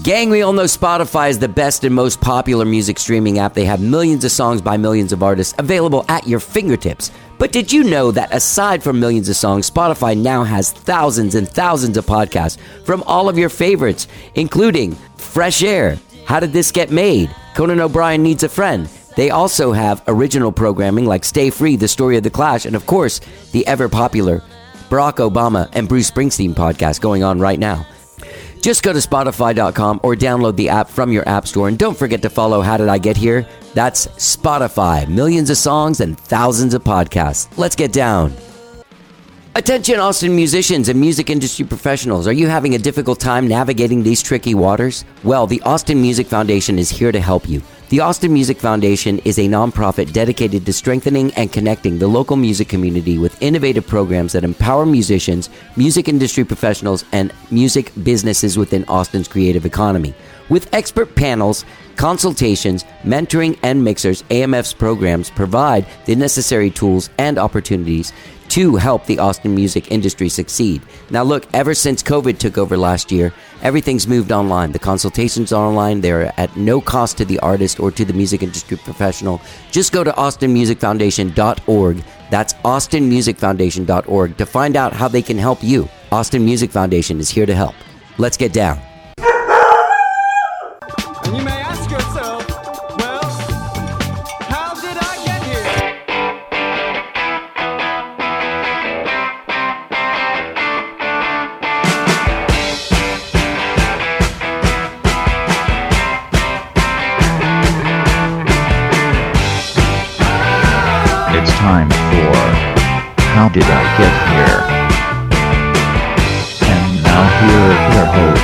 Gang, we all know Spotify is the best and most popular music streaming app. They have millions of songs by millions of artists available at your fingertips. But did you know that aside from millions of songs, Spotify now has thousands and thousands of podcasts from all of your favorites, including Fresh Air, How Did This Get Made, Conan O'Brien Needs a Friend. They also have original programming like Stay Free, The Story of the Clash, and of course, the ever-popular Barack Obama and Bruce Springsteen podcast going on right now. Just go to Spotify.com or download the app from your app store. And don't forget to follow How Did I Get Here? That's Spotify. Millions of songs and thousands of podcasts. Let's get down. Attention Austin musicians and music industry professionals. Are you having a difficult time navigating these tricky waters? Well, the Austin Music Foundation is here to help you. The Austin Music Foundation is a nonprofit dedicated to strengthening and connecting the local music community with innovative programs that empower musicians, music industry professionals, and music businesses within Austin's creative economy. With expert panels, consultations, mentoring, and mixers, AMF's programs provide the necessary tools and opportunities to help the Austin music industry succeed. Now look, ever since COVID took over last year, everything's moved online. The consultations are online. They're at no cost to the artist or to the music industry professional. Just go to austinmusicfoundation.org. That's austinmusicfoundation.org to find out how they can help you. Austin Music Foundation is here to help. Let's get down. And you may ask yourself, well, how did I get here? It's time for How Did I Get Here? And now here is your host,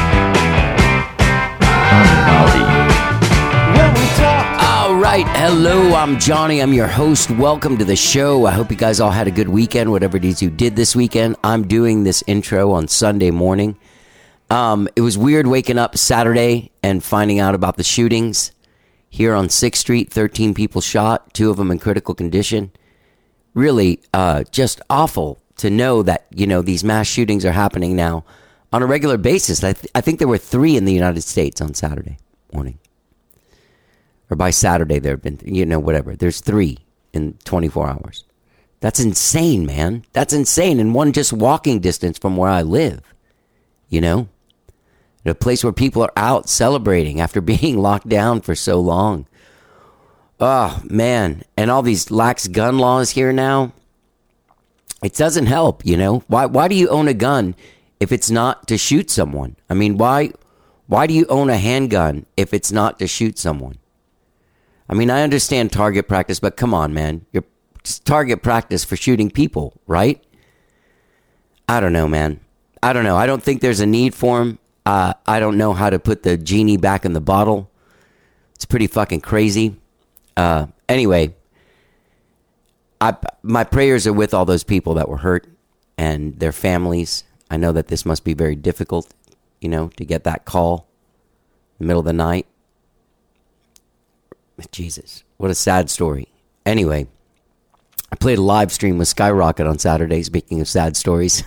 Johnny Maldi. When we talk, All right. Hello, I'm Johnny. I'm your host. Welcome to the show. I hope you guys all had a good weekend, whatever it is you did this weekend. I'm doing this intro on Sunday morning. It was weird waking up Saturday and finding out about the shootings here on 6th Street. 13 people shot, 2 of them in critical condition. Really just awful to know that, you know, these mass shootings are happening now on a regular basis. I think there were 3 in the United States on Saturday morning. Or by Saturday there have been, you know, whatever. There's 3 in 24 hours. That's insane, man. That's insane. And one just walking distance from where I live, you know? A place where people are out celebrating after being locked down for so long. Oh, man. And all these lax gun laws here now. It doesn't help, you know. Why do you own a gun if it's not to shoot someone? I mean, why do you own a handgun if it's not to shoot someone? I mean, I understand target practice, but come on, man. You're just target practice for shooting people, right? I don't know, man. I don't know. I don't think there's a need for them. I don't know how to put the genie back in the bottle. It's pretty fucking crazy. Anyway, my prayers are with all those people that were hurt and their families. I know that this must be very difficult, you know, to get that call in the middle of the night. Jesus, what a sad story. Anyway, I played a live stream with Skyrocket on Saturday, speaking of sad stories.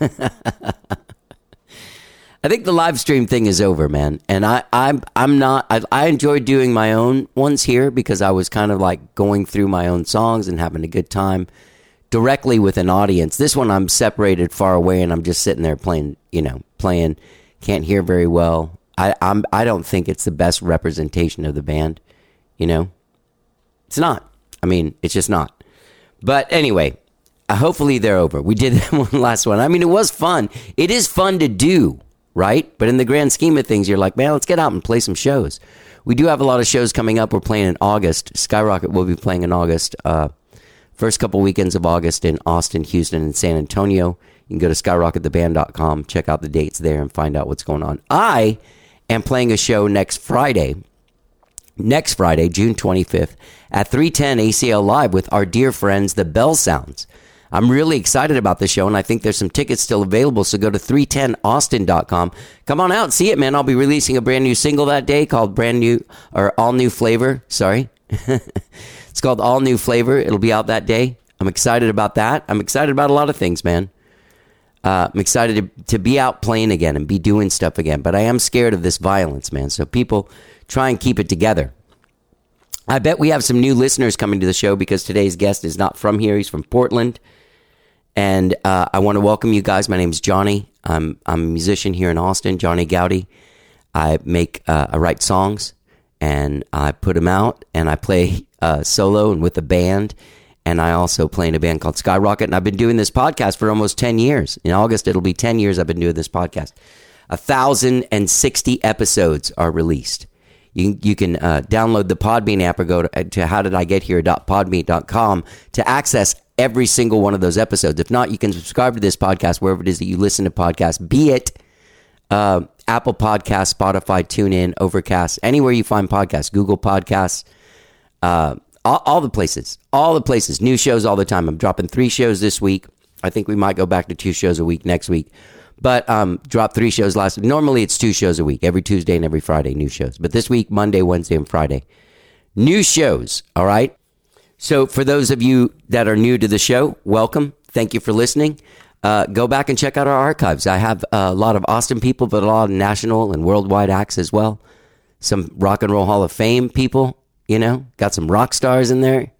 I think the live stream thing is over, man. And I'm not, I enjoy doing my own ones here because I was kind of like going through my own songs and having a good time directly with an audience. This one I'm separated far away and I'm just sitting there playing, can't hear very well. I don't think it's the best representation of the band, you know? It's not. I mean, it's just not. But anyway, hopefully they're over. We did one last one. I mean, it was fun. It is fun to do. Right? But in the grand scheme of things, you're like, man, let's get out and play some shows. We do have a lot of shows coming up. We're playing in August. Skyrocket will be playing in August. First couple weekends of August in Austin, Houston, and San Antonio. You can go to skyrockettheband.com, check out the dates there, and find out what's going on. I am playing a show next Friday, June 25th, at 310 ACL Live with our dear friends, the Bell Sounds. I'm really excited about this show, and I think there's some tickets still available, so go to 310austin.com. Come on out and see it, man. I'll be releasing a brand new single that day called All New Flavor. Sorry. It's called All New Flavor. It'll be out that day. I'm excited about that. I'm excited about a lot of things, man. I'm excited to be out playing again and be doing stuff again. But I am scared of this violence, man. So people try and keep it together. I bet we have some new listeners coming to the show because today's guest is not from here. He's from Portland. And I want to welcome you guys. My name is Johnny. I'm a musician here in Austin, Johnny Gowdy. I write songs and I put them out, and I play solo and with a band. And I also play in a band called Skyrocket. And I've been doing this podcast for almost 10 years. In August, it'll be 10 years I've been doing this podcast. 1,060 episodes are released. You can download the Podbean app or go to howdidigethere.podbean.com to access every single one of those episodes. If not, you can subscribe to this podcast wherever it is that you listen to podcasts, be it Apple Podcasts, Spotify, TuneIn, Overcast, anywhere you find podcasts, Google Podcasts, all the places, new shows all the time. I'm dropping 3 shows this week. I think we might go back to 2 shows a week next week. But dropped 3 shows last week. Normally it's 2 shows a week, every Tuesday and every Friday, new shows. But this week, Monday, Wednesday, and Friday, new shows, all right? So for those of you that are new to the show, welcome. Thank you for listening. Go back and check out our archives. I have a lot of Austin people, but a lot of national and worldwide acts as well. Some Rock and Roll Hall of Fame people, got some rock stars in there.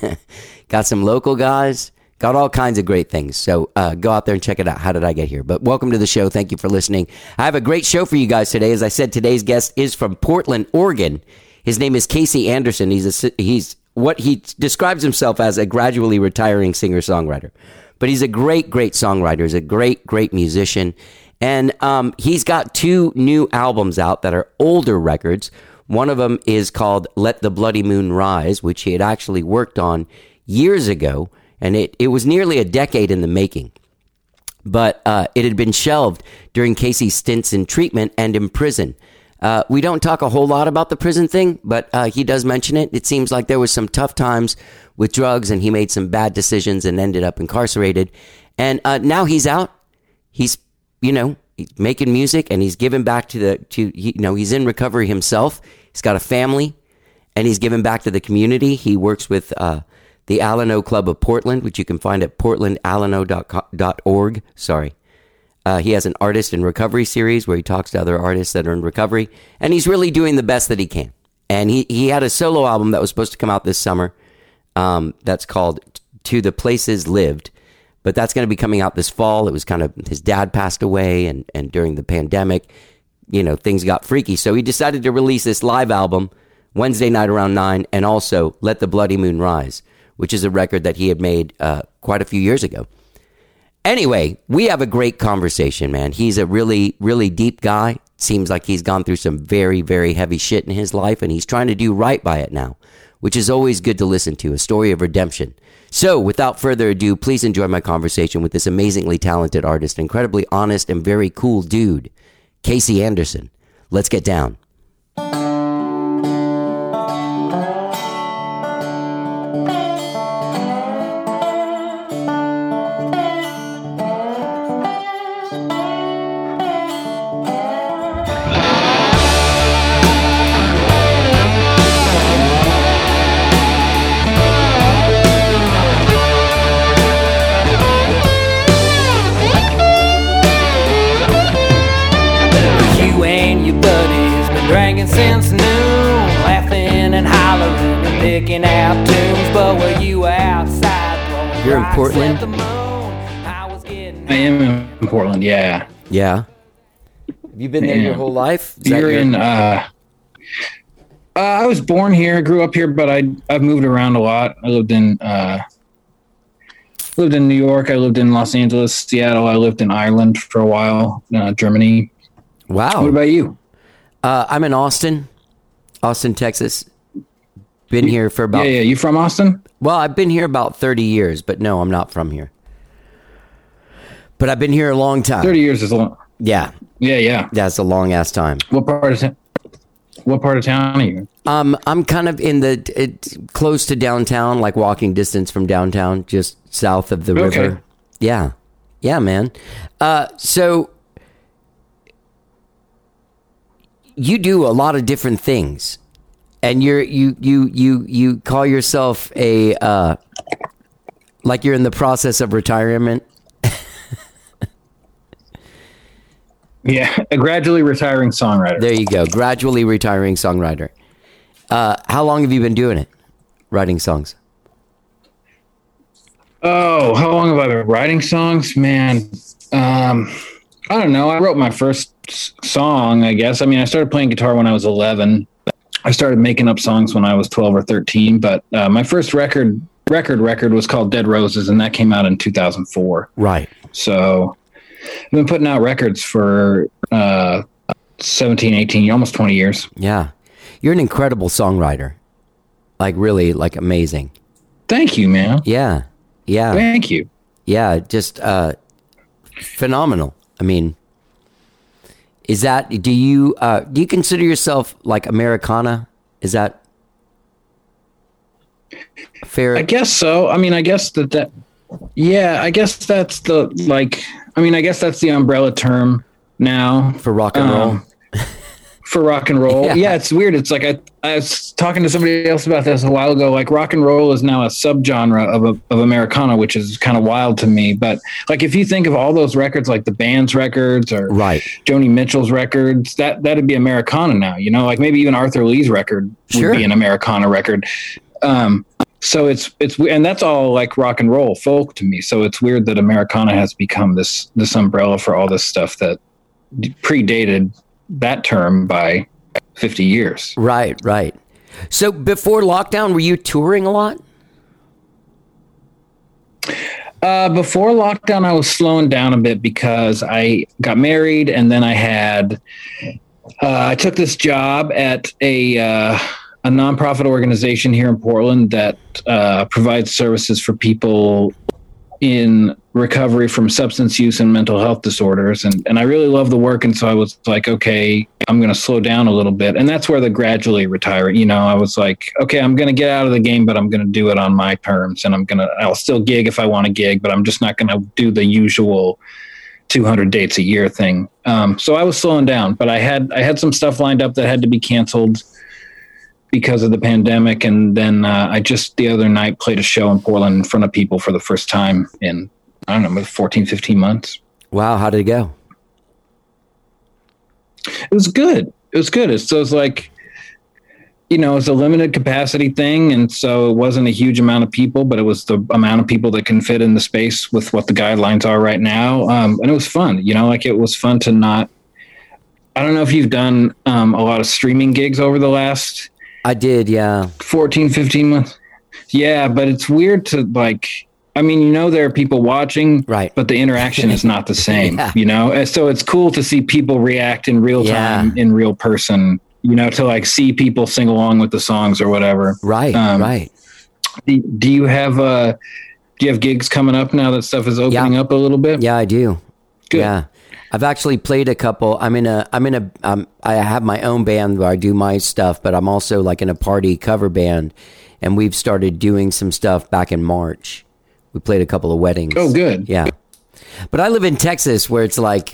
Got some local guys. Got all kinds of great things. So go out there and check it out. How did I get here? But welcome to the show. Thank you for listening. I have a great show for you guys today. As I said, today's guest is from Portland, Oregon. His name is Casey Anderson. He's what he describes himself as, a gradually retiring singer-songwriter. But he's a great, great songwriter. He's a great, great musician. And he's got 2 new albums out that are older records. One of them is called Let the Bloody Moon Rise, which he had actually worked on years ago. And it was nearly a decade in the making. But it had been shelved during Casey's stints in treatment and in prison. We don't talk a whole lot about the prison thing, but he does mention it. It seems like there was some tough times with drugs, and he made some bad decisions and ended up incarcerated. And now he's out. He's making music, and he's giving back he's in recovery himself. He's got a family, and he's giving back to the community. He works with the Alano Club of Portland, which you can find at portlandalano.org. Sorry. He has an artist in recovery series where he talks to other artists that are in recovery, and he's really doing the best that he can. And he had a solo album that was supposed to come out this summer that's called To the Places Lived, but that's going to be coming out this fall. It was his dad passed away, and during the pandemic, things got freaky. So he decided to release this live album Wednesday night around 9, and also Let the Bloody Moon Rise, which is a record that he had made quite a few years ago. Anyway, we have a great conversation, man. He's a really, really deep guy. Seems like he's gone through some very, very heavy shit in his life, and he's trying to do right by it now, which is always good to listen to, a story of redemption. So, without further ado, please enjoy my conversation with this amazingly talented artist, incredibly honest and very cool dude, Casey Anderson. Let's get down. Since noon, laughing and hollering and picking out tunes, but were you outside? You're in Portland? I am in Portland, yeah. Yeah. Have you been there your whole life? I was born here, grew up here, but I've moved around a lot. I lived in New York, I lived in Los Angeles, Seattle, I lived in Ireland for a while, Germany. Wow. What about you? I'm in Austin, Texas. Been here for about... Yeah. You from Austin? Well, I've been here about 30 years, but no, I'm not from here. But I've been here a long time. 30 years is a long... Yeah. Yeah. That's a long-ass time. What part of town are you? I'm kind of in close to downtown, like walking distance from downtown, just south of the river. Yeah. Yeah, man. So... you do a lot of different things, and you call yourself a like you're in the process of retirement. Yeah, a gradually retiring songwriter. There you go. Gradually retiring songwriter. How long have you been doing it? Writing songs? Oh, how long have I been writing songs? Man, I don't know. I wrote my first song, I guess. I mean, I started playing guitar when I was 11. I started making up songs when I was 12 or 13, but my first record was called Dead Roses, and that came out in 2004. Right. So I've been putting out records for 17, 18, almost 20 years. Yeah. You're an incredible songwriter. Like, really, like, amazing. Thank you, man. Yeah. Yeah. Thank you. Yeah. Just phenomenal. I mean, do you consider yourself like Americana? Is that fair? I guess so. I mean, I guess yeah, I guess that's I guess that's the umbrella term now for rock and roll. For rock and roll. Yeah, it's weird. It's like I was talking to somebody else about this a while ago. Like, rock and roll is now a subgenre of Americana, which is kind of wild to me. But like, if you think of all those records, like the band's records or right. Joni Mitchell's records, that'd be Americana now. You know, like maybe even Arthur Lee's record would be an Americana record. So it's and that's all like rock and roll folk to me. So it's weird that Americana has become this umbrella for all this stuff that predated that term by 50 years. Right. So before lockdown, were you touring a lot? Before lockdown, I was slowing down a bit because I got married, and then I took this job at a nonprofit organization here in Portland that provides services for people in recovery from substance use and mental health disorders. And I really love the work. And so I was like, okay, I'm going to slow down a little bit. And that's where the gradually retire, I was like, okay, I'm going to get out of the game, but I'm going to do it on my terms. And I'll still gig if I want to gig, but I'm just not going to do the usual 200 dates a year thing. So I was slowing down, but I had some stuff lined up that had to be canceled because of the pandemic. And then I just the other night played a show in Portland in front of people for the first time in, I don't know, maybe 14, 15 months. Wow. How did it go? It was good. So it was like, it's a limited capacity thing. And so it wasn't a huge amount of people, but it was the amount of people that can fit in the space with what the guidelines are right now. And it was fun, it was fun to not, I don't know if you've done a lot of streaming gigs over the last I did, yeah. 14, 15 months. Yeah, but it's weird to there are people watching, right? But the interaction is not the same, And so it's cool to see people react in real time, in real person, to like see people sing along with the songs or whatever. Right, right. Do you have gigs coming up now that stuff is opening up a little bit? Yeah, I do. Good. Yeah. I've actually played a couple. I have my own band where I do my stuff, but I'm also like in a party cover band, and we've started doing some stuff back in March. We played a couple of weddings. Oh, good. Yeah. But I live in Texas where it's like,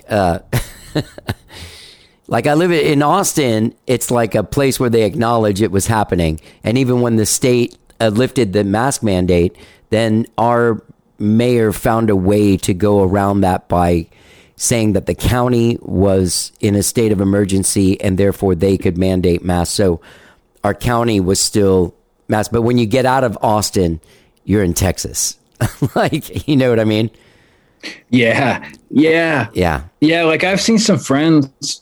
like I live in Austin, it's like a place where they acknowledge it was happening. And even when the state lifted the mask mandate, then our mayor found a way to go around that by saying that the county was in a state of emergency and therefore they could mandate masks. So our county was still masked. But when you get out of Austin, you're in Texas. Like, you know what I mean? Yeah. Like I've seen some friends,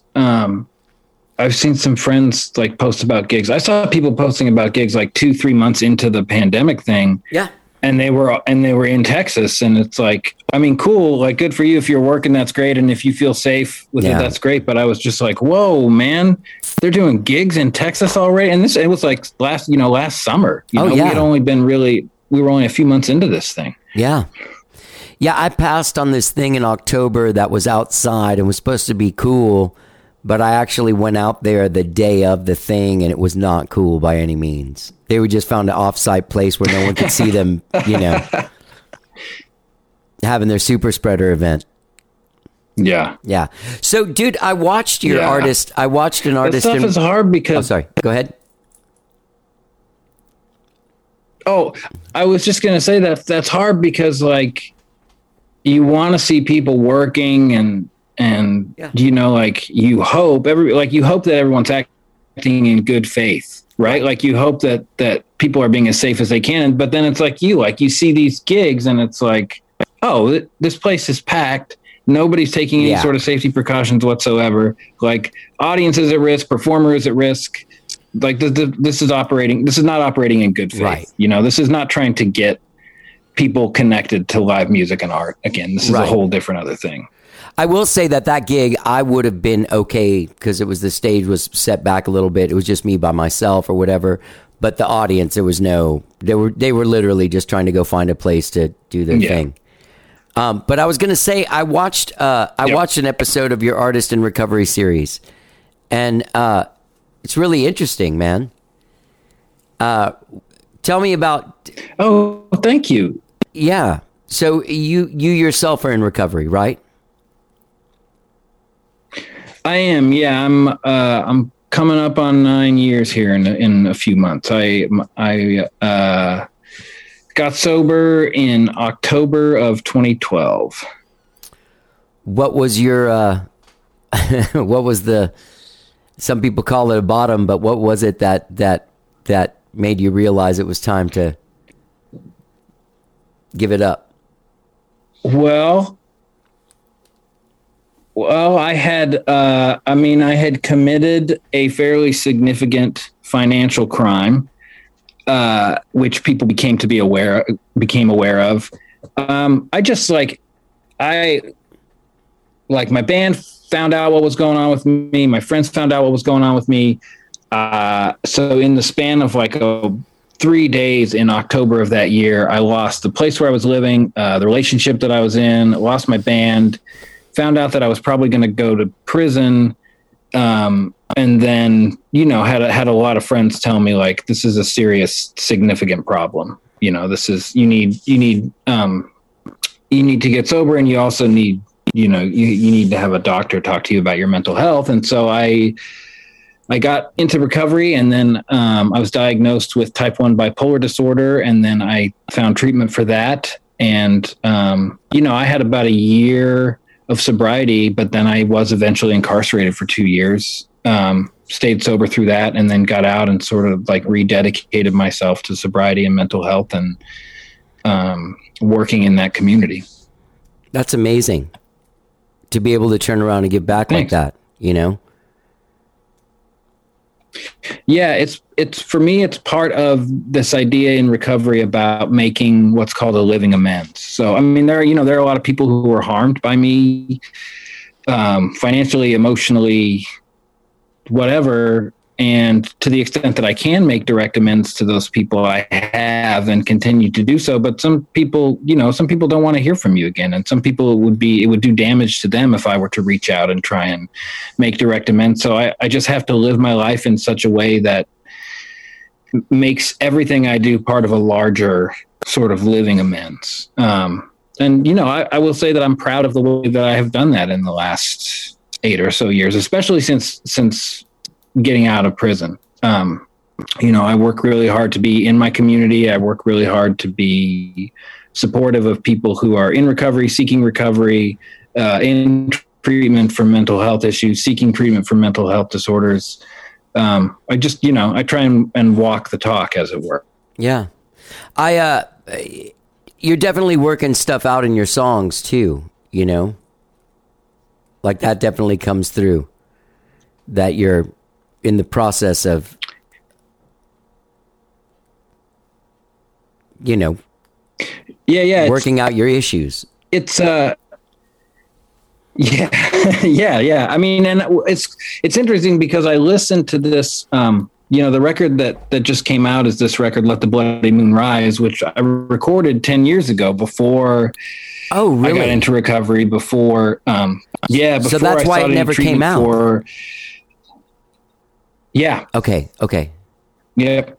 like post about gigs. I saw people posting about gigs like 2-3 months into the pandemic thing. Yeah. And they were in Texas, and it's like, cool, like good for you. If you're working, that's great. And if you feel safe with it, that's great. But I was just like, whoa, man, they're doing gigs in Texas already. And it was like last summer, we had only been we were only a few months into this thing. Yeah. Yeah. I passed on this thing in October that was outside and was supposed to be cool, but I actually went out there the day of the thing, and it was not cool by any means. They were just found an off-site place where no one could see them, having their super spreader event. Yeah. Yeah. So, dude, I watched your artist. I watched an artist. That stuff is hard because... Oh, sorry. Go ahead. Oh, I was just going to say that's hard because, like, you want to see people working and And Yeah. like you hope that everyone's acting in good faith, right? Like you hope that people are being as safe as they can, but then it's like you see these gigs and it's like, oh, this place is packed. Nobody's taking any Yeah. sort of safety precautions whatsoever. Like audience is at risk, performer is at risk. Like this is not operating in good faith. Right. This is not trying to get people connected to live music and art. Again, this is Right. a whole different other thing. I will say that gig, I would have been okay because the stage was set back a little bit. It was just me by myself or whatever. But the audience, there was they were literally just trying to go find a place to do their Yeah. thing. But I was going to say, I watched an episode of your Artist in Recovery series, and it's really interesting, man. Tell me about, Oh, thank you. yeah. So you yourself are in recovery, right? I am. Yeah, I'm coming up on 9 years here in a few months. I got sober in October of 2012. What was your what was some people call it a bottom, but what was it that made you realize it was time to give it up? Well, I had committed a fairly significant financial crime, which people became aware of. My band found out what was going on with me. My friends found out what was going on with me. So in the span of 3 days in October of that year, I lost the place where I was living, the relationship that I was in, lost my band, found out that I was probably going to go to prison. And then, had a lot of friends tell me this is a serious, significant problem. This is, you need to get sober, and you also need, you need to have a doctor talk to you about your mental health. And so I got into recovery, and then I was diagnosed with type 1 bipolar disorder, and then I found treatment for that. And, I had about a year of sobriety, but then I was eventually incarcerated for 2 years, stayed sober through that, and then got out and sort of rededicated myself to sobriety and mental health and working in that community. That's amazing to be able to turn around and give back Thanks. like that, Yeah, it's for me, it's part of this idea in recovery about making what's called a living amends. So, there are a lot of people who were harmed by me, financially, emotionally, whatever. And to the extent that I can make direct amends to those people, I have and continue to do so. But some people don't want to hear from you again. And some people it would do damage to them if I were to reach out and try and make direct amends. So I just have to live my life in such a way that makes everything I do part of a larger sort of living amends. And, I will say that I'm proud of the way that I have done that in the last 8 or so years, especially since getting out of prison. I work really hard to be in my community. I work really hard to be supportive of people who are in recovery, seeking recovery, in treatment for mental health issues, seeking treatment for mental health disorders. I try and walk the talk, as it were. Yeah. You're definitely working stuff out in your songs too, that definitely comes through, that you're in the process of, working out your issues. It's yeah. And it's interesting because I listened to this, the record that just came out is this record, Let the Bloody Moon Rise, which I recorded 10 years ago before. Oh, really? I got into recovery before. Before so that's why it never came out. Yeah. Okay. Yep.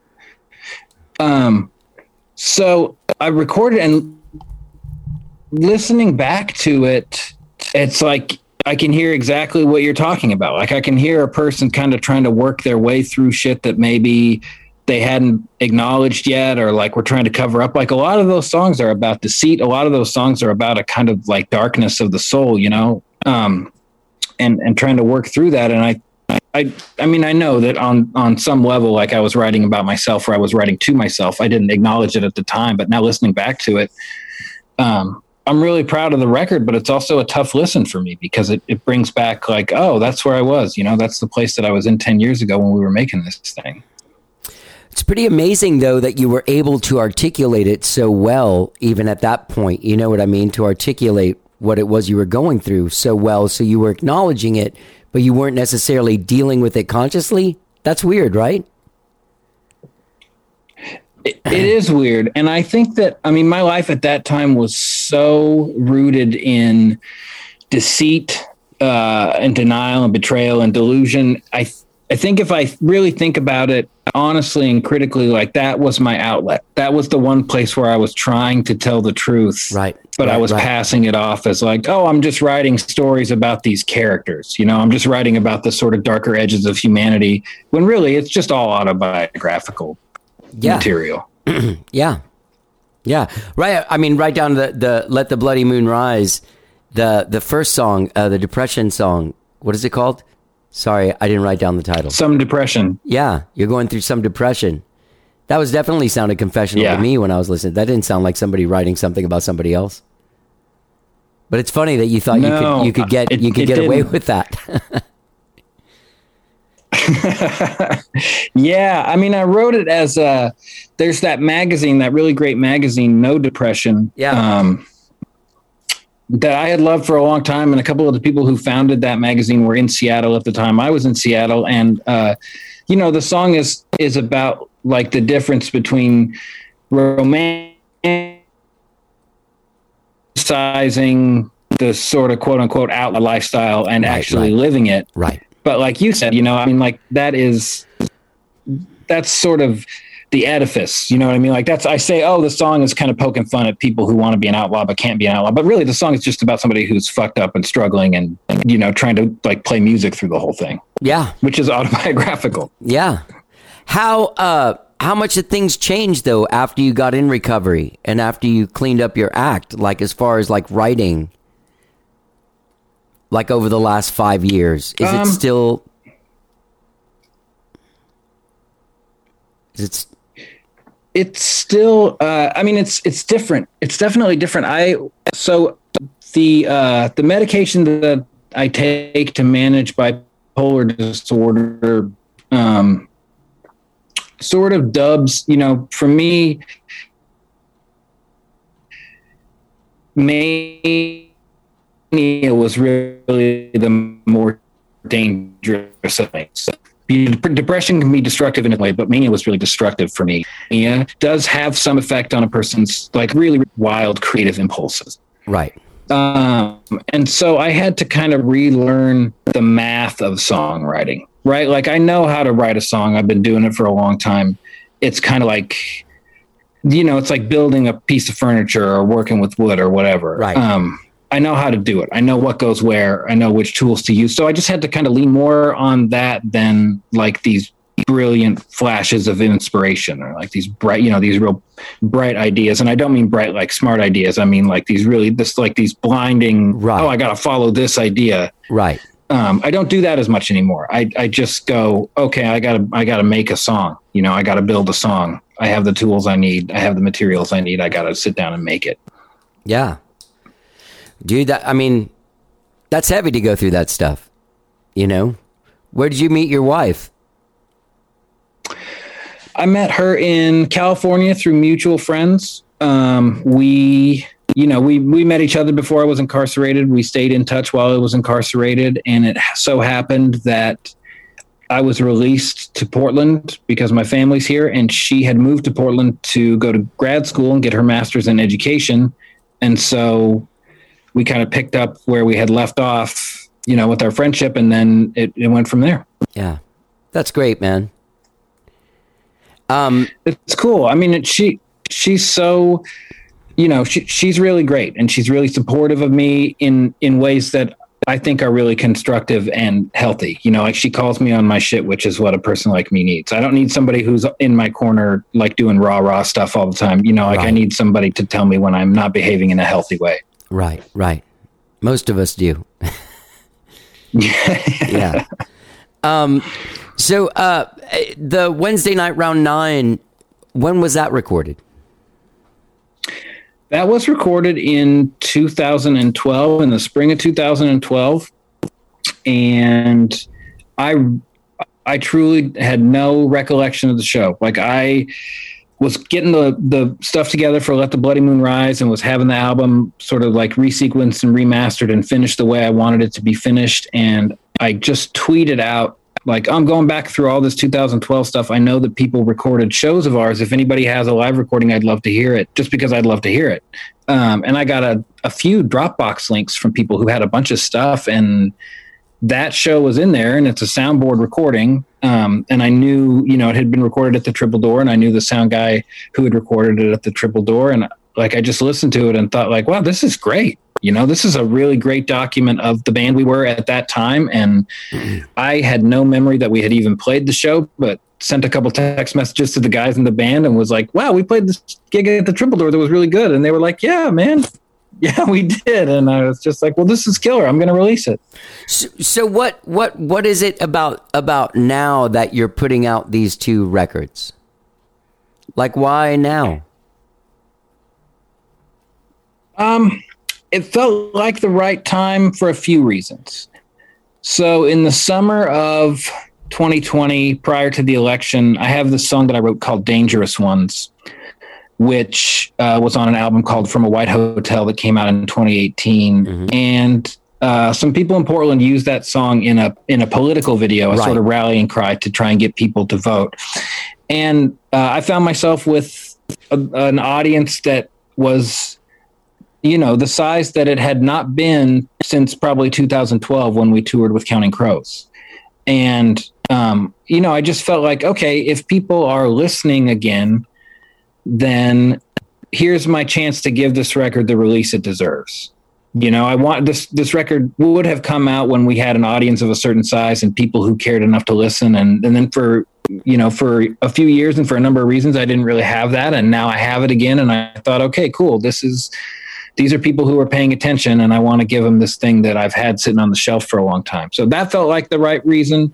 So I recorded, and listening back to it, it's like I can hear exactly what you're talking about. I can hear a person kind of trying to work their way through shit that maybe they hadn't acknowledged yet, or we're trying to cover up. A lot of those songs are about deceit. A lot of those songs are about a kind of darkness of the soul, and trying to work through that. And I mean, I know that on some level, like I was writing about myself, or I was writing to myself. I didn't acknowledge it at the time, but now listening back to it, I'm really proud of the record, but it's also a tough listen for me because it brings back like, oh, that's where I was, that's the place that I was in 10 years ago when we were making this thing. It's pretty amazing, though, that you were able to articulate it so well, even at that point. You know what I mean? To articulate what it was you were going through so well. So you were acknowledging it, but you weren't necessarily dealing with it consciously. That's weird, right? It is weird. And I think that, my life at that time was so rooted in deceit and denial and betrayal and delusion. I think if I really think about it honestly and critically, like that was my outlet. That was the one place where I was trying to tell the truth. Right. But I was passing it off as like, oh, I'm just writing stories about these characters. I'm just writing about the sort of darker edges of humanity, when really it's just all autobiographical material. Yeah. Right. Right down the Let the Bloody Moon Rise, the first song, the Depression song. What is it called? Sorry, I didn't write down the title. Some Depression. Yeah, you're going through some depression. That was definitely sounded confessional to me when I was listening. That didn't sound like somebody writing something about somebody else. But it's funny that you thought you could get away with that. Yeah, I wrote it as there's that magazine, that really great magazine, No Depression. Yeah. That I had loved for a long time, and a couple of the people who founded that magazine were in Seattle at the time. I was in Seattle, and the song is about like the difference between romanticizing the sort of quote unquote outlaw lifestyle and actually living it. Right. But like you said, that's sort of the edifice, you know what I mean? Like I say, oh, the song is kind of poking fun at people who want to be an outlaw but can't be an outlaw. But really the song is just about somebody who's fucked up and struggling and trying to like play music through the whole thing. Yeah. Which is autobiographical. Yeah. How much did things change though after you got in recovery and after you cleaned up your act, like as far as like writing, like over the last 5 years? Is it still... It's still, it's different. It's definitely different. So the medication that I take to manage bipolar disorder, sort of dubs, for me, mania was really the more dangerous of things. Depression can be destructive in a way, but mania was really destructive for me. Mania does have some effect on a person's like really wild creative impulses. Right. And so I had to kind of relearn the math of songwriting, right? Like I know how to write a song. I've been doing it for a long time. It's kind of like, it's like building a piece of furniture or working with wood or whatever. Right. I know how to do it. I know what goes where. I know which tools to use. So I just had to kind of lean more on that than like these brilliant flashes of inspiration or like these bright, these real bright ideas. And I don't mean bright like smart ideas. I mean like these these blinding, oh, I got to follow this idea. Right. I don't do that as much anymore. I just go, okay, I gotta make a song. I gotta build a song. I have the tools I need. I have the materials I need. I gotta sit down and make it. Yeah. Dude, that's heavy to go through that stuff. Where did you meet your wife? I met her in California through mutual friends. We met each other before I was incarcerated. We stayed in touch while I was incarcerated. And it so happened that I was released to Portland because my family's here. And she had moved to Portland to go to grad school and get her master's in education. And so we kind of picked up where we had left off, with our friendship, and then it went from there. Yeah. That's great, man. It's cool. She's so, she's really great, and she's really supportive of me in ways that I think are really constructive and healthy. Like she calls me on my shit, which is what a person like me needs. I don't need somebody who's in my corner, like doing raw stuff all the time. Right. I need somebody to tell me when I'm not behaving in a healthy way. Right. Most of us do. Yeah. So the Wednesday night round 9, when was that recorded? That was recorded in 2012, in the spring of 2012. And I truly had no recollection of the show. Like, I was getting the stuff together for Let the Bloody Moon Rise and was having the album sort of like resequenced and remastered and finished the way I wanted it to be finished. And I just tweeted out, like, I'm going back through all this 2012 stuff. I know that people recorded shows of ours. If anybody has a live recording, I'd love to hear it, just because I'd love to hear it. And I got a few Dropbox links from people who had a bunch of stuff, and that show was in there, and it's a soundboard recording. And I knew, it had been recorded at the Triple Door, and I knew the sound guy who had recorded it at the Triple Door. And like, I just listened to it and thought, like, wow, this is great. This is a really great document of the band we were at that time. And I had no memory that we had even played the show, but sent a couple text messages to the guys in the band and was like, wow, we played this gig at the Triple Door that was really good. And they were like, yeah, man. Yeah, we did. And I was just like, well, this is killer. I'm going to release it. So what is it about now that you're putting out these 2 records? Like, why now? It felt like the right time for a few reasons. So in the summer of 2020, prior to the election, I have this song that I wrote called Dangerous Ones, which was on an album called From a White Hotel that came out in 2018. Mm-hmm. And some people in Portland used that song in a political video, a sort of rallying cry to try and get people to vote. And I found myself with an audience that was, the size that it had not been since probably 2012 when we toured with Counting Crows. And, I just felt like, okay, if people are listening again, then here's my chance to give this record the release it deserves. I want this record would have come out when we had an audience of a certain size and people who cared enough to listen. And then for a few years and for a number of reasons, I didn't really have that. And now I have it again. And I thought, okay, cool. These are people who are paying attention, and I want to give them this thing that I've had sitting on the shelf for a long time. So that felt like the right reason.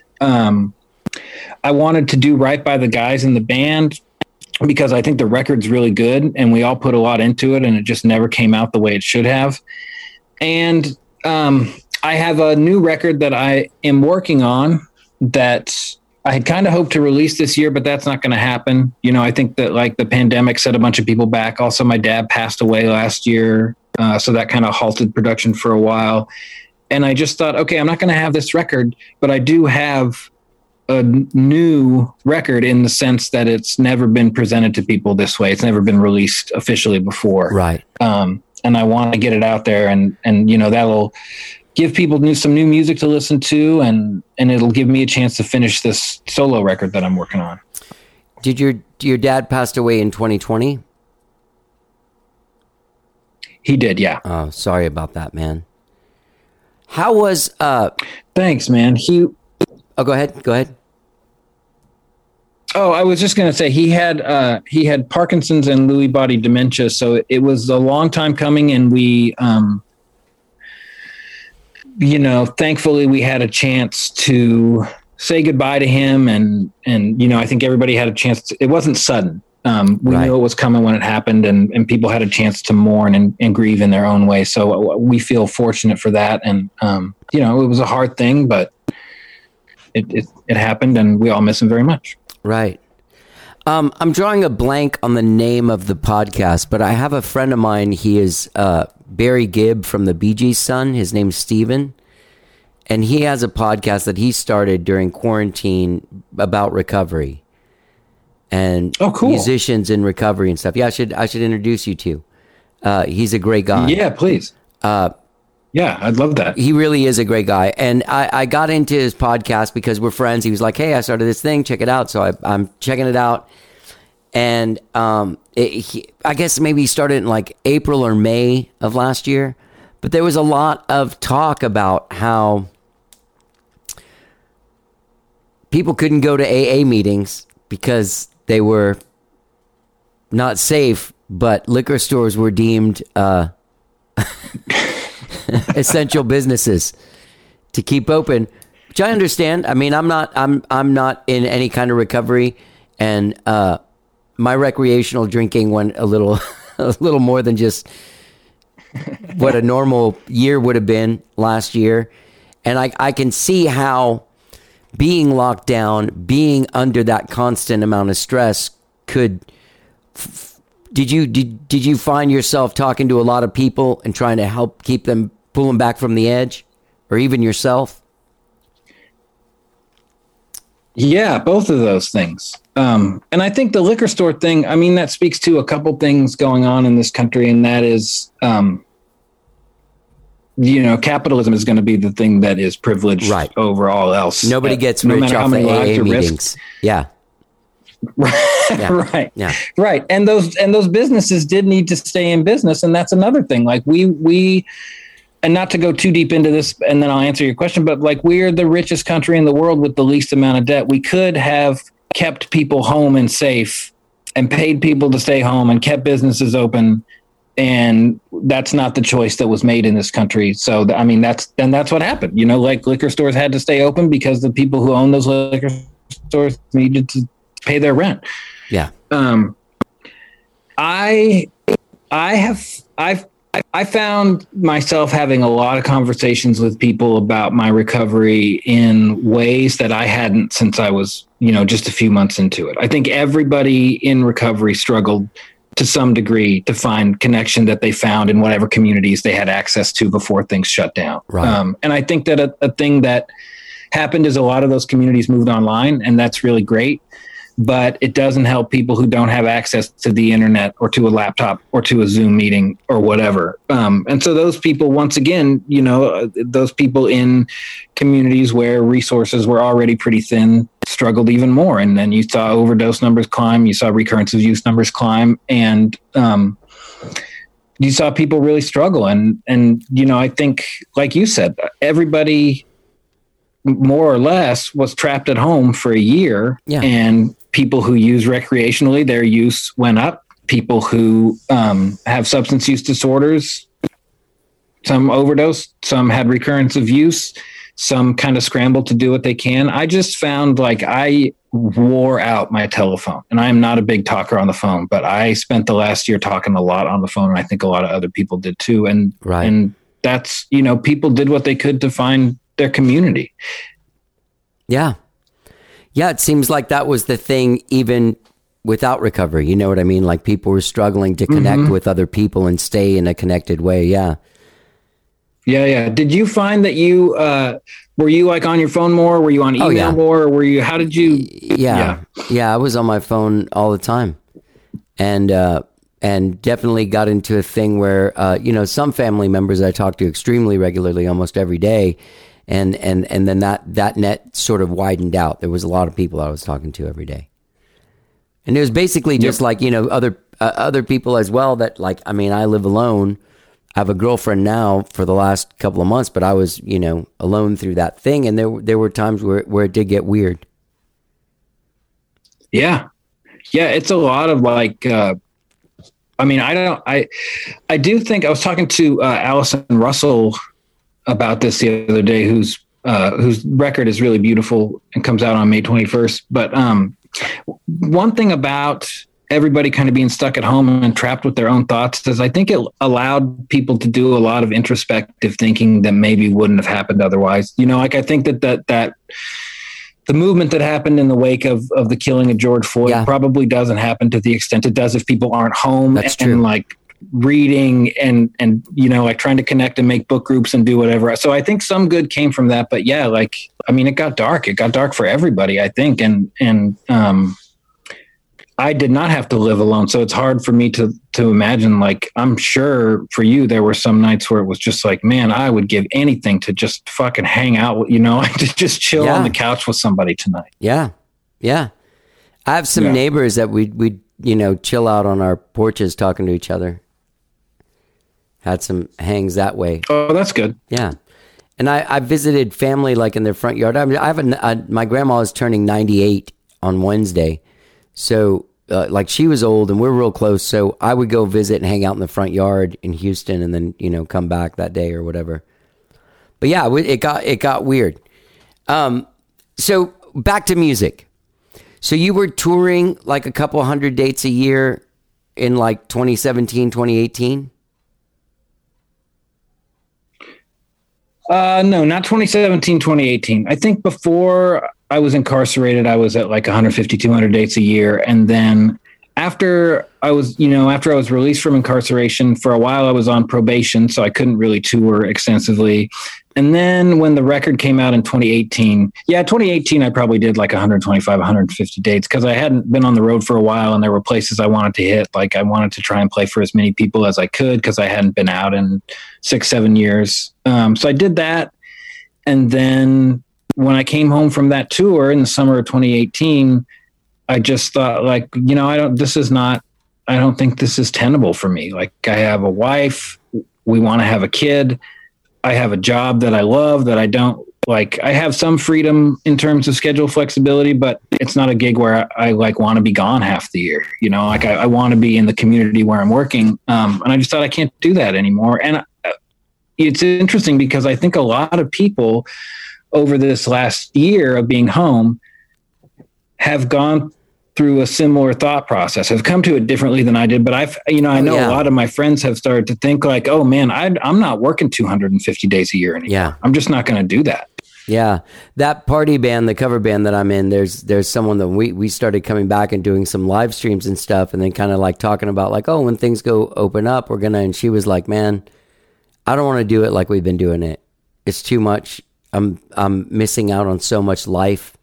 I wanted to do right by the guys in the band because I think the record's really good and we all put a lot into it, and it just never came out the way it should have. And I have a new record that I am working on that I had kind of hoped to release this year, but that's not going to happen. I think that like the pandemic set a bunch of people back. Also, my dad passed away last year. So that kind of halted production for a while. And I just thought, okay, I'm not going to have this record, but I do have a new record in the sense that it's never been presented to people this way. It's never been released officially before. Right. And I want to get it out there and that'll give people some new music to listen to, and it'll give me a chance to finish this solo record that I'm working on. Did your dad passed away in 2020? He did, yeah. Oh, sorry about that, man. How was Thanks, man. Oh, go ahead. Oh, I was just going to say he had Parkinson's and Lewy body dementia, so it was a long time coming, and we thankfully we had a chance to say goodbye to him. And I think everybody had a chance it wasn't sudden. We knew it was coming when it happened, and people had a chance to mourn and grieve in their own way. So we feel fortunate for that. And, it was a hard thing, but it happened, and we all miss him very much. Right. I'm drawing a blank on the name of the podcast, but I have a friend of mine. He is Barry Gibb from the Bee Gees' son. His name's Steven. And he has a podcast that he started during quarantine about recovery and musicians in recovery and stuff. Yeah, I should introduce you to. He's a great guy. Yeah, please. Yeah, I'd love that. He really is a great guy. And I got into his podcast because we're friends. He was like, hey, I started this thing. Check it out. So I'm checking it out. And I guess maybe he started in like April or May of last year. But there was a lot of talk about how people couldn't go to AA meetings because they were not safe, but liquor stores were deemed essential businesses to keep open, which I understand. I mean, I'm not in any kind of recovery, and my recreational drinking went a little more than just what a normal year would have been last year. And I can see how being locked down, being under that constant amount of stress could. Did you find yourself talking to a lot of people and trying to help keep them, pull them back from the edge, or even yourself? Yeah, both of those things. And I think the liquor store thing, I mean, that speaks to a couple things going on in this country, and that is, capitalism is going to be the thing that is privileged over all else. Nobody gets rich off the AA meetings. Yeah. Right. And those businesses did need to stay in business. And that's another thing. Like we, and not to go too deep into this, and then I'll answer your question, but like we're the richest country in the world with the least amount of debt. We could have kept people home and safe and paid people to stay home and kept businesses open. And that's not the choice that was made in this country. So, I mean, that's what happened. Like liquor stores had to stay open because the people who own those liquor stores needed to pay their rent. Yeah. I found myself having a lot of conversations with people about my recovery in ways that I hadn't since I was, just a few months into it. I think everybody in recovery struggled to some degree to find connection that they found in whatever communities they had access to before things shut down. Right. And I think that a thing that happened is a lot of those communities moved online, and that's really great. But it doesn't help people who don't have access to the internet or to a laptop or to a Zoom meeting or whatever. And so those people, once again, those people in communities where resources were already pretty thin struggled even more. And then you saw overdose numbers climb, you saw recurrence of use numbers climb, and you saw people really struggle. And I think, like you said, everybody more or less was trapped at home for a year. Yeah. And people who use recreationally, their use went up. People who have substance use disorders, some overdose, some had recurrence of use, some kind of scrambled to do what they can. I just found like I wore out my telephone, and I'm not a big talker on the phone, but I spent the last year talking a lot on the phone. And I think a lot of other people did too. And that's, people did what they could to find their community. Yeah. It seems like that was the thing even without recovery. You know what I mean? Like people were struggling to connect with other people and stay in a connected way. Yeah. Did you find that you, were you like on your phone more? Were you on email more? Or were you, how did you? Yeah. I was on my phone all the time, and definitely got into a thing where, some family members I talk to extremely regularly, almost every day. And then that net sort of widened out. There was a lot of people I was talking to every day. And it was basically just like, other people as well that like, I mean, I live alone. I have a girlfriend now for the last couple of months, but I was, alone through that thing. And there were times where it did get weird. Yeah. It's a lot of like, I do think I was talking to Allison Russell about this the other day, whose record is really beautiful and comes out on May 21st. But one thing about everybody kind of being stuck at home and trapped with their own thoughts is I think it allowed people to do a lot of introspective thinking that maybe wouldn't have happened otherwise. I think that the movement that happened in the wake of the killing of George Floyd probably doesn't happen to the extent it does if people aren't home. That's and true. Like reading and like trying to connect and make book groups and do whatever. So I think some good came from that, but it got dark. It got dark for everybody, I think. And I did not have to live alone. So it's hard for me to imagine, like, I'm sure for you, there were some nights where it was just like, man, I would give anything to just fucking hang out, to just chill on the couch with somebody tonight. Yeah. I have some neighbors that we chill out on our porches talking to each other. Had some hangs that way. Oh, that's good. Yeah. And I visited family like in their front yard. I mean, I have my grandma is turning 98 on Wednesday. So like she was old and we're real close. So I would go visit and hang out in the front yard in Houston and then, come back that day or whatever. But yeah, it got weird. So back to music. So you were touring like a couple hundred dates a year in like 2017, 2018? No, not 2017, 2018. I think before I was incarcerated, I was at like 150, 200 dates a year. And then after I was released from incarceration, for a while I was on probation, so I couldn't really tour extensively. And then when the record came out in 2018, I probably did like 125, 150 dates because I hadn't been on the road for a while and there were places I wanted to hit. Like I wanted to try and play for as many people as I could because I hadn't been out in 6-7 years. So I did that. And then when I came home from that tour in the summer of 2018, I just thought like, I don't think this is tenable for me. Like I have a wife, we want to have a kid. I have a job that I love that I don't like. I have some freedom in terms of schedule flexibility, but it's not a gig where I like want to be gone half the year. Like I want to be in the community where I'm working. And I just thought I can't do that anymore. And it's interesting because I think a lot of people over this last year of being home have gone through a similar thought process, have come to it differently than I did. But I know a lot of my friends have started to think like, oh man, I'm not working 250 days a year anymore. Yeah. I'm just not going to do that. Yeah. That party band, the cover band that I'm in, there's someone that we started coming back and doing some live streams and stuff. And then kind of like talking about like, oh, when things go open up, and she was like, man, I don't want to do it like we've been doing it. It's too much. I'm missing out on so much life,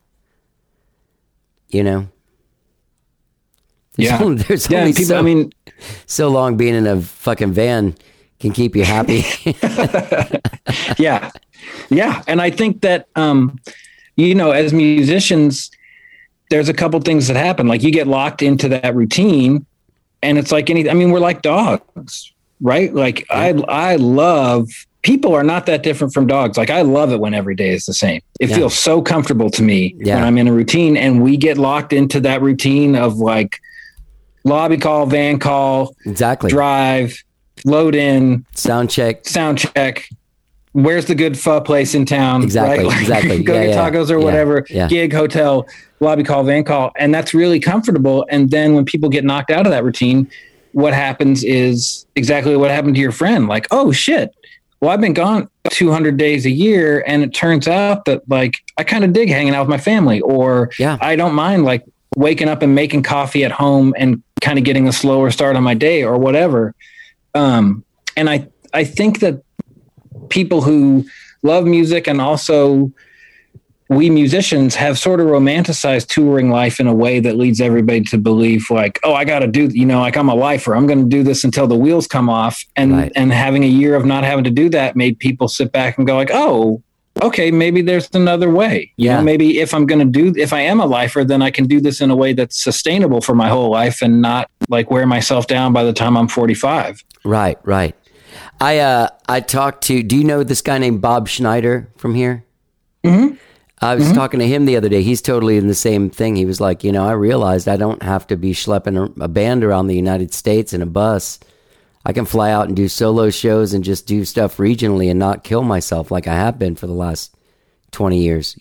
There's only people, so long being in a fucking van can keep you happy. Yeah. And I think that, as musicians, there's a couple things that happen. Like you get locked into that routine and it's like we're like dogs, right? Like I love, people are not that different from dogs. Like I love it when every day is the same. It feels so comfortable to me when I'm in a routine, and we get locked into that routine of like, lobby call, van call, exactly, drive, load in, sound check. Where's the good pho place in town? Exactly, right? exactly. Go get tacos or whatever. Gig, hotel, lobby call, van call, and that's really comfortable. And then when people get knocked out of that routine, what happens is exactly what happened to your friend. Like, oh shit, well I've been gone 200 days a year, and it turns out that like I kind of dig hanging out with my family, or I don't mind like waking up and making coffee at home and kind of getting a slower start on my day or whatever. And I think that people who love music, and also we musicians, have sort of romanticized touring life in a way that leads everybody to believe like, oh, I got to do, like I'm a lifer. I'm going to do this until the wheels come off. And having a year of not having to do that made people sit back and go like, oh, okay, maybe there's another way. Maybe if I am a lifer, then I can do this in a way that's sustainable for my whole life and not like wear myself down by the time I'm 45. Right. I talked to, do you know this guy named Bob Schneider from here? Mm-hmm. I was talking to him the other day. He's totally in the same thing. He was like, I realized I don't have to be schlepping a band around the United States in a bus. I can fly out and do solo shows and just do stuff regionally and not kill myself like I have been for the last 20 years,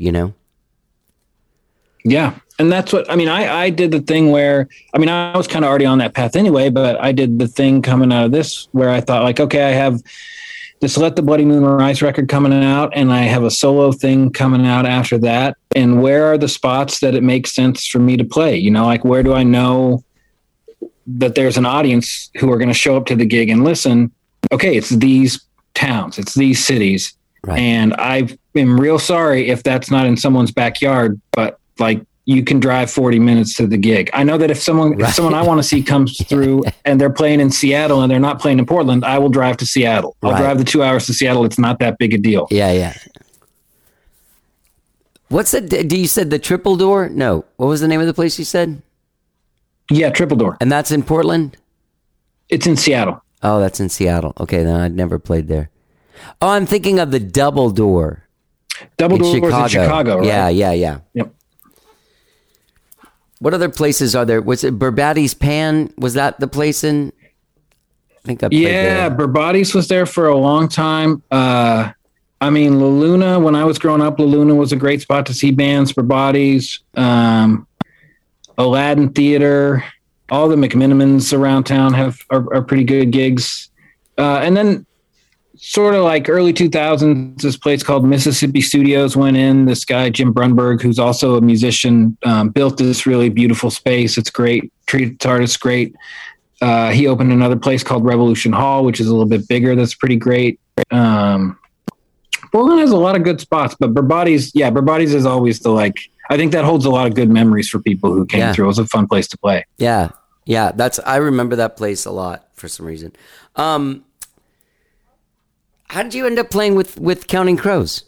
Yeah. And that's what, I did the thing where, I was kind of already on that path anyway, but I did the thing coming out of this where I thought like, okay, I have this Let the Bloody Moon Rise record coming out, and I have a solo thing coming out after that. And where are the spots that it makes sense for me to play? Like where do I know that there's an audience who are going to show up to the gig and listen? Okay, it's these towns, it's these cities. Right. And I am real sorry if that's not in someone's backyard, but like you can drive 40 minutes to the gig. I know that if someone I want to see comes through and they're playing in Seattle and they're not playing in Portland, I will drive to Seattle. I'll drive the 2 hours to Seattle. It's not that big a deal. Yeah. What's that? You said the Triple Door? No. What was the name of the place you said? Yeah, Triple Door. And that's in Portland? It's in Seattle. Oh, that's in Seattle. Okay, then I'd never played there. Oh, I'm thinking of the Double Door. Double Door is in Chicago, right? Yeah. Yep. What other places are there? Was it Burbati's Pan? Was that the place in? I think I played there. Burbati's was there for a long time. I I mean, La Luna, when I was growing up, La Luna was a great spot to see bands for Bodies. Aladdin Theater, all the McMinimans around town are pretty good gigs. And then sort of like early 2000s, this place called Mississippi Studios went in. This guy, Jim Brunberg, who's also a musician, built this really beautiful space. It's great. Treated its artists great. He opened another place called Revolution Hall, which is a little bit bigger. That's pretty great. Portland has a lot of good spots, but Burbodies is always I think that holds a lot of good memories for people who came through. It was a fun place to play. Yeah. Yeah. I remember that place a lot for some reason. How did you end up playing with Counting Crows?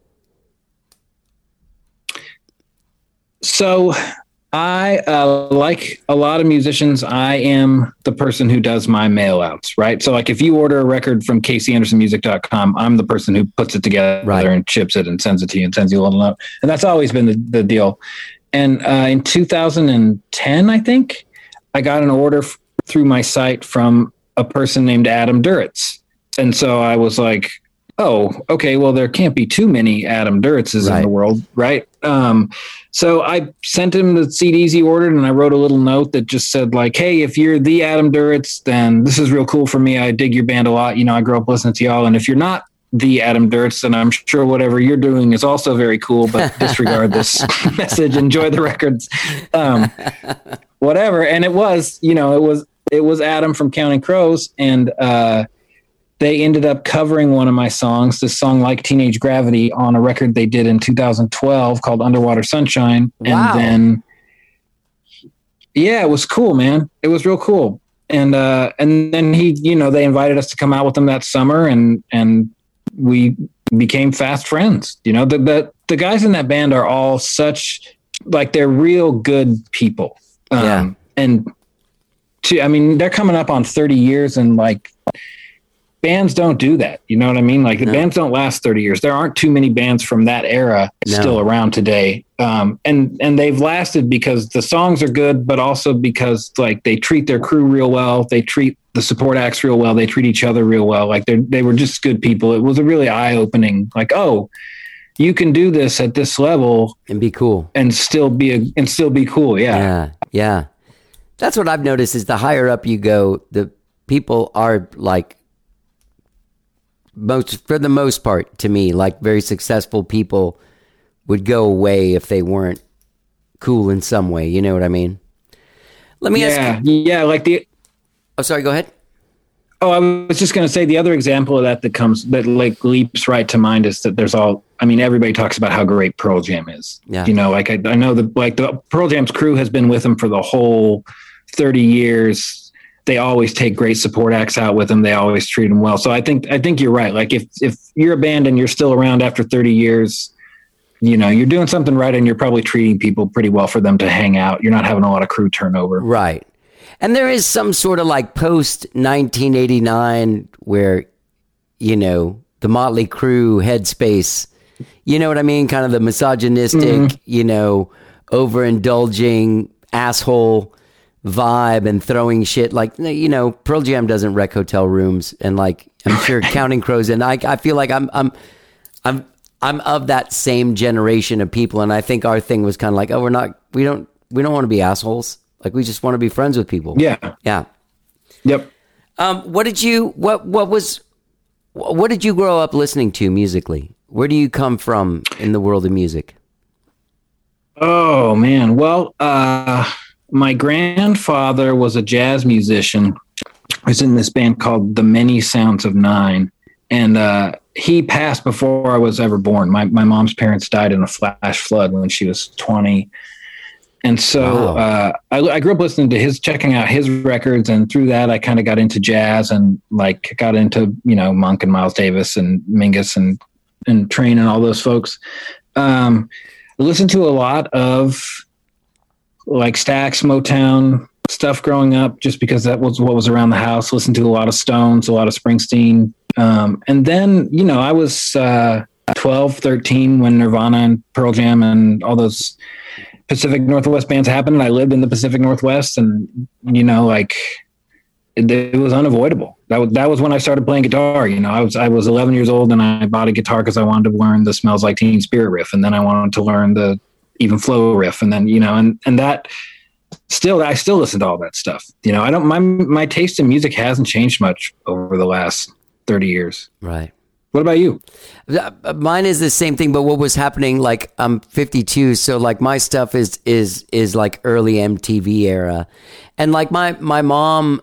So I, like a lot of musicians, I am the person who does my mail outs, right? So like if you order a record from CaseyAndersonMusic.com, I'm the person who puts it together and ships it and sends it to you and sends you a little note. And that's always been the deal. And in 2010, I think, I got an order through my site from a person named Adam Duritz. And so I was like, oh, okay, well, there can't be too many Adam Duritzes in the world, right? So I sent him the CDs he ordered, and I wrote a little note that just said like, hey, if you're the Adam Duritz, then this is real cool for me. I dig your band a lot. You know, I grew up listening to y'all. And if you're not the Adam Duritz, then I'm sure whatever you're doing is also very cool, but disregard this message. Enjoy the records. Whatever. And it was Adam from Counting Crows, and they ended up covering one of my songs, this song Like Teenage Gravity, on a record they did in 2012 called Underwater Sunshine. Wow. And then, it was cool, man. It was real cool. And then they invited us to come out with them that summer, and we became fast friends. You know, the guys in that band are all they're real good people. And they're coming up on 30 years, and like, bands don't do that. You know what I mean? Like the bands don't last 30 years. There aren't too many bands from that era still around today. And they've lasted because the songs are good, but also because like they treat their crew real well. They treat the support acts real well. They treat each other real well. Like they were just good people. It was a really eye-opening, like, oh, you can do this at this level and be cool and still be cool. Yeah. Yeah. That's what I've noticed is the higher up you go, the people are like, for the most part, to me, like very successful people would go away if they weren't cool in some way. You know what I mean? Let me ask you. Yeah, like Oh, sorry, go ahead. Oh, I was just going to say the other example of that like leaps right to mind is that everybody talks about how great Pearl Jam is. Yeah. You know, like I know the Pearl Jam's crew has been with them for the whole 30 years. They always take great support acts out with them. They always treat them well. So I think you're right. Like if you're a band and you're still around after 30 years, you know, you're doing something right, and you're probably treating people pretty well for them to hang out. You're not having a lot of crew turnover. Right. And there is some sort of like post 1989 where, you know, the Motley Crue headspace, you know what I mean? Kind of the misogynistic, you know, overindulging asshole vibe and throwing shit, like, you know, Pearl Jam doesn't wreck hotel rooms, and like I'm sure Counting Crows, and I feel like I'm of that same generation of people, and I think our thing was kind of like, oh, we don't want to be assholes, like we just want to be friends with people. Yeah. Yep. What did you grow up listening to musically? Where do you come from in the world of music? Oh man, well, my grandfather was a jazz musician. He was in this band called The Many Sounds of Nine. And he passed before I was ever born. My mom's parents died in a flash flood when she was 20. And so I grew up listening to checking out his records. And through that, I kind of got into jazz and like got into, you know, Monk and Miles Davis and Mingus and Train and all those folks. I listened to a lot of like Stax, Motown stuff growing up, just because that was what was around the house. Listened to a lot of Stones, a lot of Springsteen. And then, you know, I was 12, 13 when Nirvana and Pearl Jam and all those Pacific Northwest bands happened. And I lived in the Pacific Northwest, and, you know, like it was unavoidable. That was when I started playing guitar. You know, I was 11 years old and I bought a guitar because I wanted to learn the Smells Like Teen Spirit riff, and then I wanted to learn the Even Flow riff, and then and that I still listen to all that stuff. You know, I don't my taste in music hasn't changed much over the last 30 years. Right. What about you? Mine is the same thing, but what was happening, like, I'm 52, so like my stuff is like early MTV era. And like my mom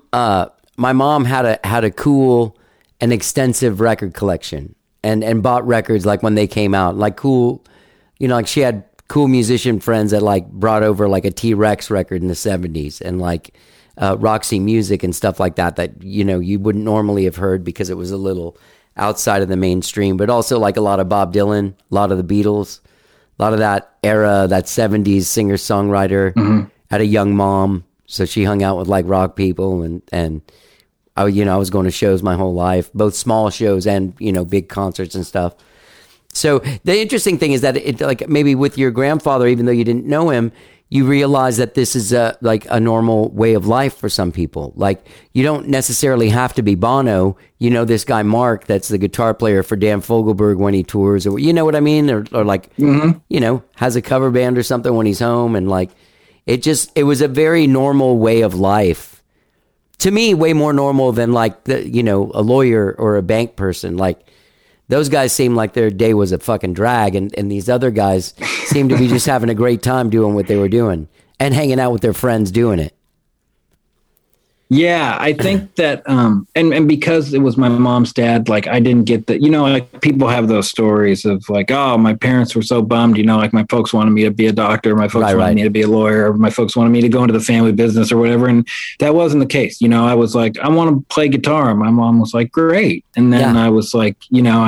had a cool and extensive record collection and bought records like when they came out, like cool, you know, like she had cool musician friends that like brought over like a T-Rex record in the 70s and like Roxy Music and stuff like that, you know, you wouldn't normally have heard because it was a little outside of the mainstream, but also like a lot of Bob Dylan, a lot of the Beatles, a lot of that era, that 70s singer-songwriter. Had a young mom, so she hung out with like rock people, and I was going to shows my whole life, both small shows and, you know, big concerts and stuff. So the interesting thing is that it, like, maybe with your grandfather, even though you didn't know him, you realize that this is a normal way of life for some people. Like, you don't necessarily have to be Bono. You know, this guy Mark, that's the guitar player for Dan Fogelberg when he tours, or you know what I mean, or like, you know, has a cover band or something when he's home, and like, it was a very normal way of life. To me, way more normal than like a lawyer or a bank person. Like, those guys seem like their day was a fucking drag, and these other guys seem to be just having a great time doing what they were doing and hanging out with their friends doing it. Yeah, I think that, and because it was my mom's dad, like, I didn't get that, you know, like, people have those stories of like, oh, my parents were so bummed, you know, like, my folks wanted me to be a doctor, my folks wanted me to be a lawyer, my folks wanted me to go into the family business or whatever. And that wasn't the case. You know, I was like, I want to play guitar. My mom was like, great. And then I was like, you know,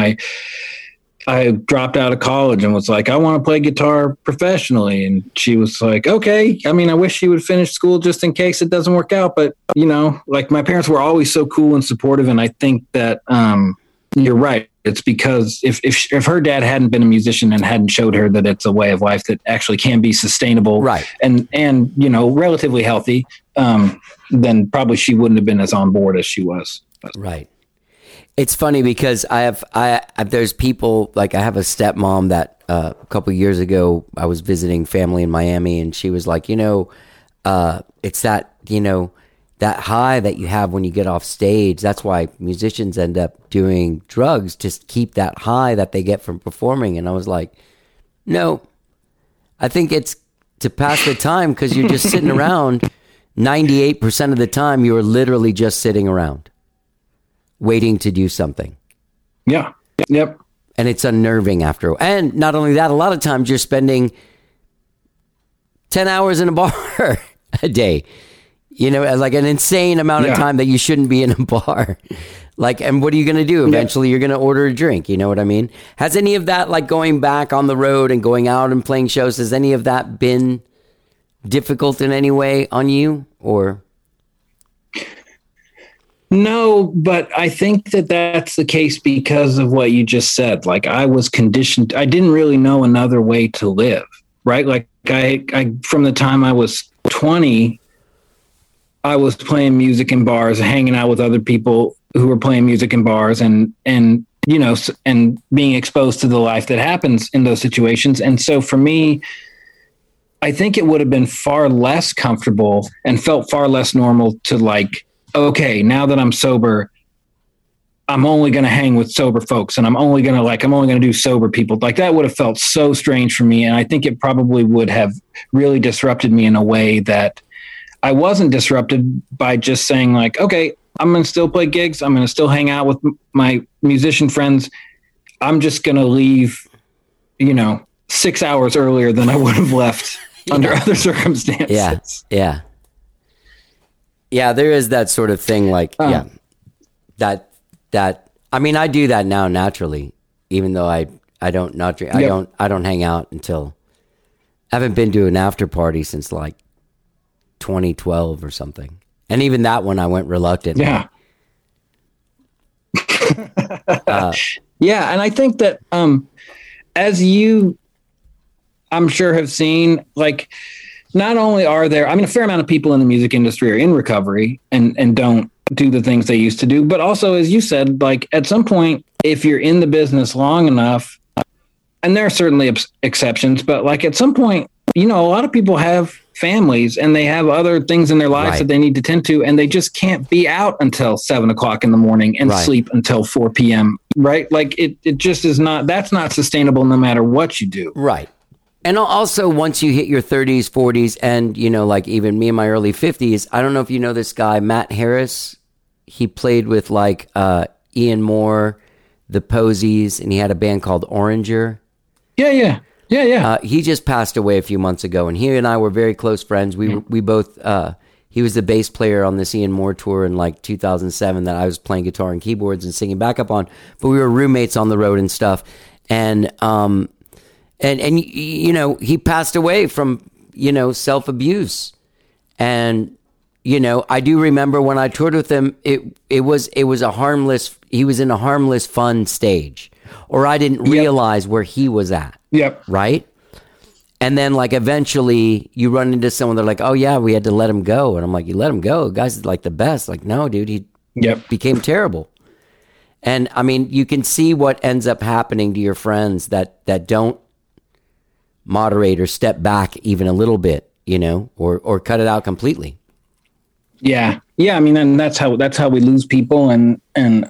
I dropped out of college and was like, I want to play guitar professionally. And she was like, okay. I mean, I wish you would finish school just in case it doesn't work out. But, you know, like, my parents were always so cool and supportive. And I think that you're right. It's because if her dad hadn't been a musician and hadn't showed her that it's a way of life that actually can be sustainable, right, and you know, relatively healthy, then probably she wouldn't have been as on board as she was. Right. It's funny because there's people, like, I have a stepmom that a couple of years ago I was visiting family in Miami, and she was like, you know, it's that, you know, that high that you have when you get off stage. That's why musicians end up doing drugs, to keep that high that they get from performing. And I was like, no, I think it's to pass the time, because you're just sitting around. 98% of the time, you're literally just sitting around, waiting to do something. Yeah. Yep. And it's unnerving after. And not only that, a lot of times you're spending 10 hours in a bar a day. You know, like an insane amount of time that you shouldn't be in a bar. Like, and what are you going to do? Eventually you're going to order a drink. You know what I mean? Has any of that, like, going back on the road and going out and playing shows, has any of that been difficult in any way on you, or? No, but I think that that's the case because of what you just said. Like, I was conditioned. I didn't really know another way to live, right? Like, I from the time I was 20, I was playing music in bars, hanging out with other people who were playing music in bars, and you know, and being exposed to the life that happens in those situations. And so for me, I think it would have been far less comfortable and felt far less normal to, like, okay, now that I'm sober, I'm only going to hang with sober folks, and I'm only going to do sober people. Like, that would have felt so strange for me. And I think it probably would have really disrupted me in a way that I wasn't disrupted by just saying, like, okay, I'm going to still play gigs. I'm going to still hang out with my musician friends. I'm just going to leave, you know, 6 hours earlier than I would have left under other circumstances. Yeah. There is that sort of thing. Like, that, I mean, I do that now naturally, even though I don't not drink. I don't hang out until, I haven't been to an after party since like 2012 or something. And even that one I went reluctantly. Yeah. And I think that as you, I'm sure, have seen, like, not only are there, I mean, a fair amount of people in the music industry are in recovery and don't do the things they used to do. But also, as you said, like at some point, if you're in the business long enough, and there are certainly exceptions, but like at some point, a lot of people have families and they have other things in their lives that they need to tend to, and they just can't be out until 7 o'clock in the morning and sleep until 4 p.m. Right. Like it just is not, that's not sustainable no matter what you do. Right. And also once you hit your 30s, 40s, and, like even me in my early 50s, I don't know if you know this guy, Matt Harris. He played with like Ian Moore, the Posies, and he had a band called Oranger. Yeah. He just passed away a few months ago, and he and I were very close friends. We both, he was the bass player on this Ian Moore tour in like 2007 that I was playing guitar and keyboards and singing backup on, but we were roommates on the road and stuff. And he passed away from, self-abuse. And, I do remember when I toured with him, it was a harmless, he was in a harmless, fun stage, or I didn't realize where he was at. Yep. Right. And then like eventually you run into someone, they're like, oh yeah, we had to let him go. And I'm like, you let him go? The guy's like the best. Like, no, dude, he became terrible. And I mean, you can see what ends up happening to your friends that don't moderate or step back even a little bit, or cut it out completely. Yeah. I mean, and that's how we lose people, and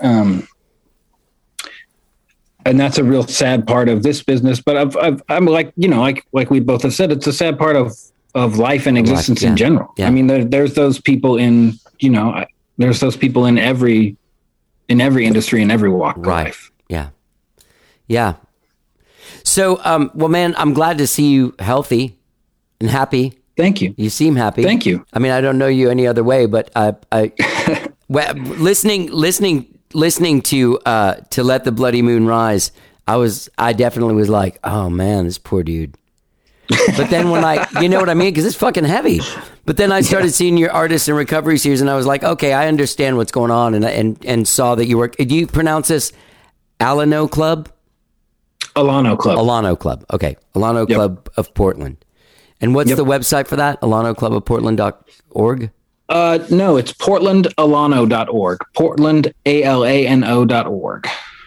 that's a real sad part of this business. But I'm like, like we both have said, it's a sad part of life and existence in general. Yeah. I mean, there's those people in, there's those people in every industry, in every walk of life. Yeah. Yeah. So, well, man, I'm glad to see you healthy and happy. Thank you. You seem happy. Thank you. I mean, I don't know you any other way, but listening to Let the Bloody Moon Rise, I definitely was like, oh man, this poor dude. But then when you know what I mean? Because it's fucking heavy. But then I started seeing your Artists in Recovery series, and I was like, okay, I understand what's going on, and saw that you were. Do you pronounce this Alano Club? Alano Club. Alano Club. Okay, Alano Club of Portland. And what's the website for that? AlanoClubofPortland.org? No, it's PortlandAlano.org. PortlandAlano.org.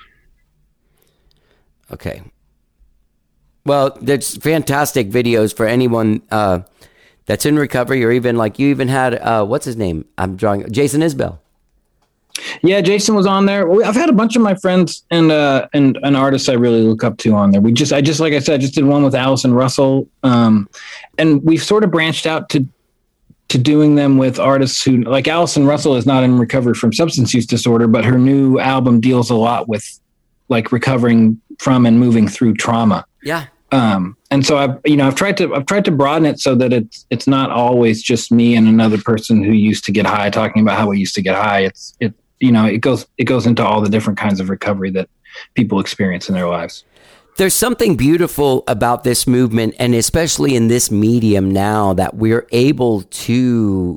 Okay. Well, there's fantastic videos for anyone that's in recovery, or even like you even had, what's his name? I'm drawing Jason Isbell. Yeah, Jason was on there. I've had a bunch of my friends and artists I really look up to on there. I just like I said, I just did one with Allison Russell, and we've sort of branched out to doing them with artists who, like Allison Russell, is not in recovery from substance use disorder, but her new album deals a lot with like recovering from and moving through trauma. Yeah. And so I've tried to broaden it so that it's not always just me and another person who used to get high talking about how we used to get high. It goes into all the different kinds of recovery that people experience in their lives. There's something beautiful about this movement, and especially in this medium now, that we're able to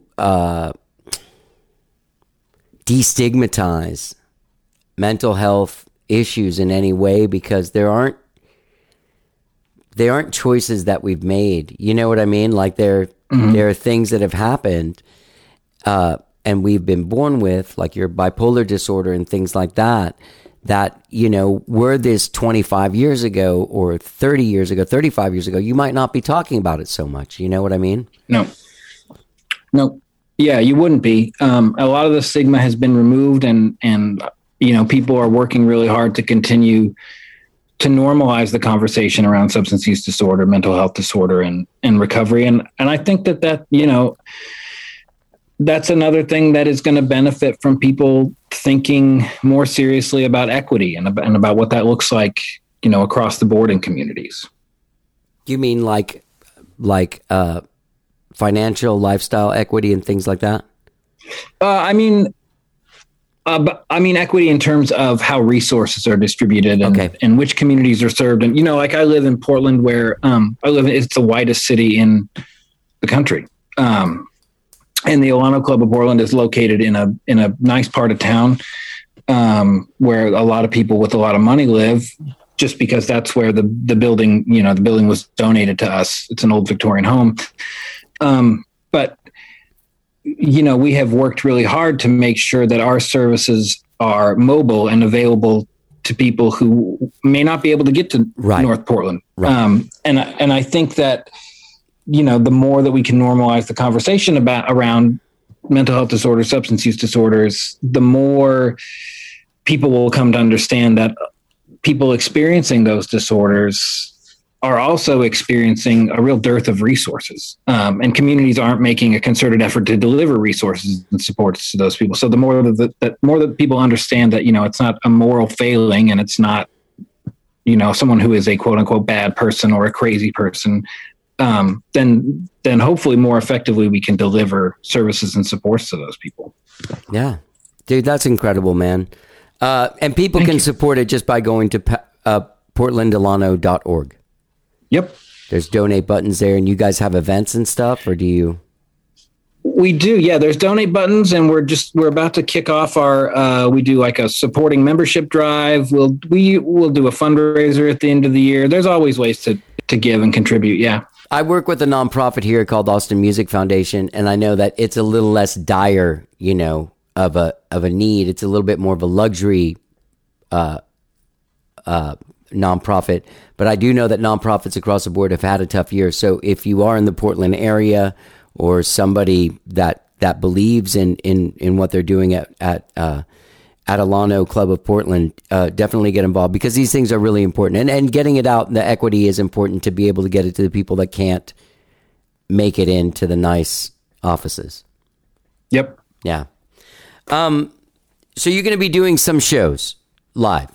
destigmatize mental health issues in any way, because there aren't choices that we've made. You know what I mean? Like there are things that have happened and we've been born with, like your bipolar disorder and things like that, were this 25 years ago or 30 years ago, 35 years ago, you might not be talking about it so much. You know what I mean? No. Yeah, you wouldn't be. A lot of the stigma has been removed, and people are working really hard to continue to normalize the conversation around substance use disorder, mental health disorder, and recovery. And I think that that's another thing that is going to benefit from people thinking more seriously about equity and about what that looks like, across the board in communities. You mean like financial, lifestyle equity and things like that? I mean equity in terms of how resources are distributed and which communities are served. And, like I live in Portland, where it's the whitest city in the country. And the Alano Club of Portland is located in a nice part of town, where a lot of people with a lot of money live, just because that's where the building, the building was donated to us. It's an old Victorian home. But we have worked really hard to make sure that our services are mobile and available to people who may not be able to get to North Portland. Right. And I think that, the more that we can normalize the conversation around mental health disorders, substance use disorders, the more people will come to understand that people experiencing those disorders are also experiencing a real dearth of resources, and communities aren't making a concerted effort to deliver resources and supports to those people. So the more that people understand that, it's not a moral failing, and it's not, someone who is a quote unquote bad person or a crazy person, then hopefully more effectively we can deliver services and supports to those people. Yeah, dude, that's incredible, man. And people can support it just by going to portlanddelano.org. Yep. There's donate buttons there, and you guys have events and stuff, or do you? We do. Yeah. There's donate buttons, and we're about to kick off we do like a supporting membership drive. We'll do a fundraiser at the end of the year. There's always ways to give and contribute. Yeah. I work with a nonprofit here called Austin Music Foundation, and I know that it's a little less dire, of a need. It's a little bit more of a luxury, nonprofit, but I do know that nonprofits across the board have had a tough year. So if you are in the Portland area or somebody that believes in what they're doing at Alano Club of Portland, definitely get involved, because these things are really important. And getting it out, the equity is important to be able to get it to the people that can't make it into the nice offices. Yep. Yeah. So you're going to be doing some shows live.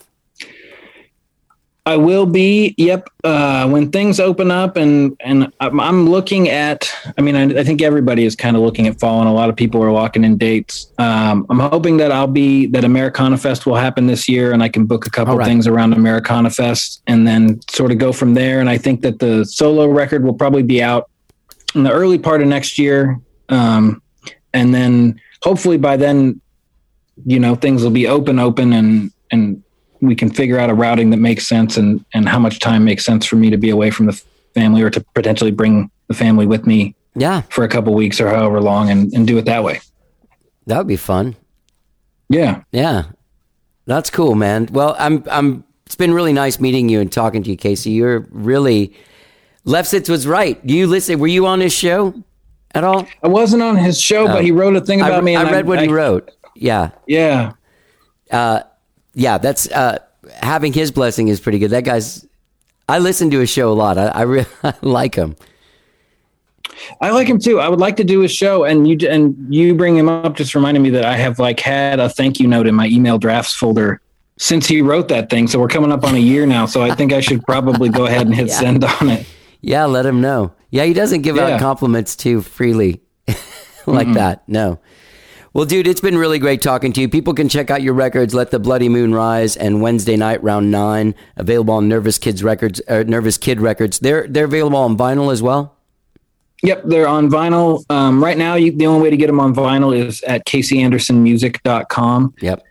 I will be. Yep. When things open up, and I'm looking at, I think everybody is kind of looking at fall, and a lot of people are locking in dates. I'm hoping that that Americana Fest will happen this year, and I can book a couple things around Americana Fest and then sort of go from there. And I think that the solo record will probably be out in the early part of next year. And then hopefully by then, things will be open and we can figure out a routing that makes sense and how much time makes sense for me to be away from the family, or to potentially bring the family with me for a couple weeks or however long and do it that way. That would be fun. Yeah. Yeah. That's cool, man. Well, it's been really nice meeting you and talking to you, Casey. You're really, Lefsetz was right. Were you on his show at all? I wasn't on his show, but he wrote a thing about me. I read what he wrote. Yeah. Yeah. Yeah, that's having his blessing is pretty good. That guy's. I listen to his show a lot. I really like him. I like him too. I would like to do his show, and you bring him up just reminded me that I have had a thank you note in my email drafts folder since he wrote that thing. So we're coming up on a year now. So I think I should probably go ahead and hit send on it. Yeah, let him know. Yeah, he doesn't give out compliments too freely like that. No. Well, dude, it's been really great talking to you. People can check out your records, Let the Bloody Moon Rise and Wednesday Night Round 9, available on Nervous Kid Records. They're available on vinyl as well? Yep, they're on vinyl. Right now, the only way to get them on vinyl is at CaseyAndersonMusic.com. Yep.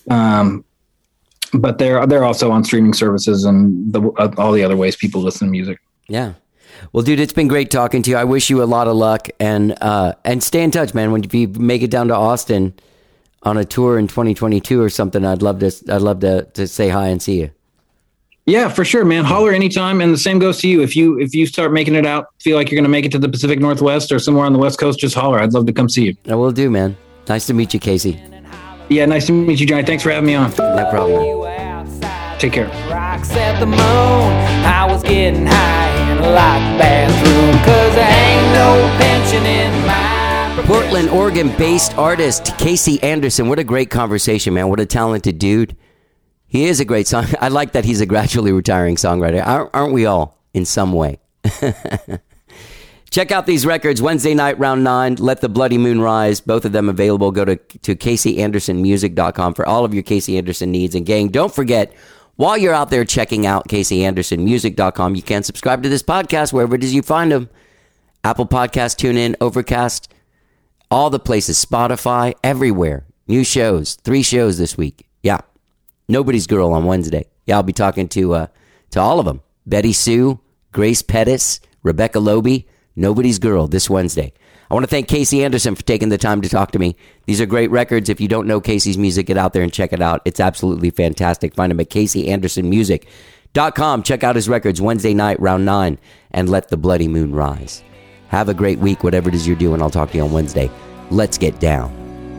But they're also on streaming services and all the other ways people listen to music. Yeah. Well, dude, it's been great talking to you. I wish you a lot of luck, and stay in touch, man. If you make it down to Austin on a tour in 2022 or something, I'd love to say hi and see you. Yeah, for sure, man. Holler anytime, and the same goes to you. If you start making it out, feel like you're going to make it to the Pacific Northwest or somewhere on the West Coast, just holler. I'd love to come see you. I will do, man. Nice to meet you, Casey. Yeah, nice to meet you, Johnny. Thanks for having me on. No problem. Take care. Rocks at the moon. I was getting high in a locked bathroom, 'cause there ain't no pension in my Portland, Oregon-based artist Casey Anderson. What a great conversation, man. What a talented dude. He is a great song. I like that he's a gradually retiring songwriter. Aren't we all in some way? Check out these records. Wednesday Night Round 9, Let the Bloody Moon Rise. Both of them available. Go to CaseyAndersonMusic.com for all of your Casey Anderson needs. And gang, don't forget, while you're out there checking out CaseyAndersonMusic.com, you can subscribe to this podcast wherever it is you find them. Apple Podcasts, TuneIn, Overcast, all the places, Spotify, everywhere. New shows, 3 shows this week. Yeah. Nobody's Girl on Wednesday. Yeah, I'll be talking to all of them. Betty Sue, Grace Pettis, Rebecca Loby, Nobody's Girl this Wednesday. I want to thank Casey Anderson for taking the time to talk to me. These are great records. If you don't know Casey's music, get out there and check it out. It's absolutely fantastic. Find him at CaseyAndersonMusic.com. Check out his records Wednesday night, round 9, and Let the Bloody Moon Rise. Have a great week, whatever it is you're doing. I'll talk to you on Wednesday. Let's get down.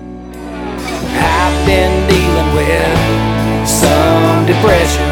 I've been dealing with some depression.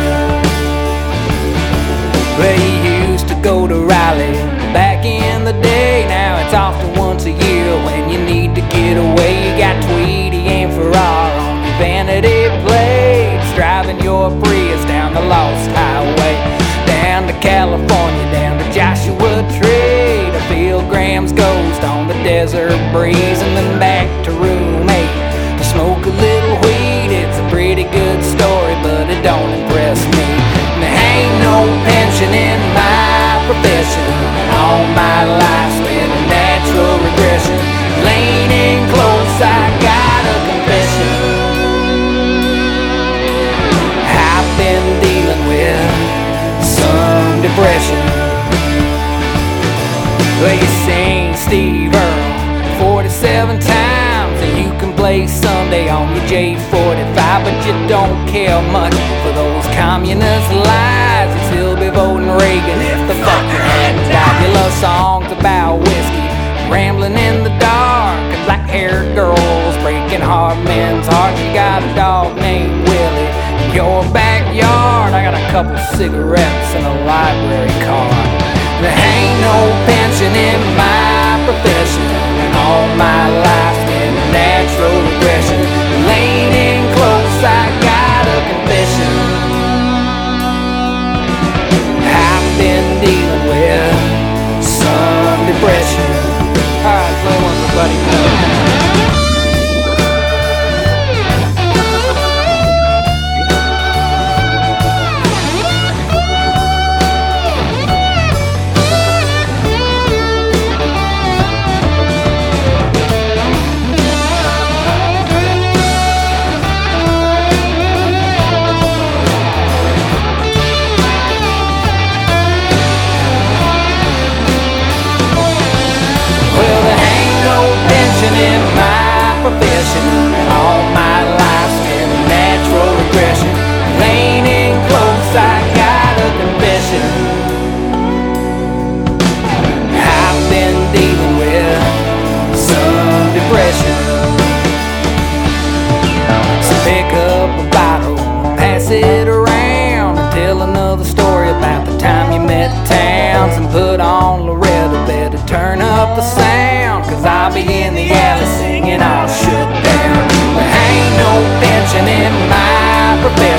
Well, you used to go to Raleigh back in the day. Now it's often once a year when you need to get away. You got Tweety and Farrar on your vanity plates, driving your Prius down the Lost Highway, down to California, down to Joshua Tree, to Phil Graham's Ghost on the Desert Breeze, and then back to Room 8 to smoke a little weed. It's a pretty good story, but it don't impress me. And there ain't no pension in my profession, and all my life's been a natural regression. Leaning close, I got a confession. I've been dealing with some depression. Well, you seen Steve Earle 47 times, and you can play Sunday on your J45, but you don't care much for those communist lies. You still be voting Reagan if the fucker hadn't died. You love songs about whiskey, rambling in the dark, and black-haired girls breaking hard men's hearts. You got a dog named Willie in your backyard. I got a couple cigarettes and a library card. There ain't no pension in my profession, and all my life's been a natural regression. Leaning close, I got a confession. I've been dealing with some depression. Alright, play one for Buddy Miller. In my profession, and all my life's been a natural regression. Leaning close, I got a confession. I've been dealing with some depression. So pick up a bottle, pass it around, and tell another story about the time you met Towns, and put on Loretta, better turn up the sound, 'cause I'll be in the alley singing all shook down. There ain't no pension in my profession.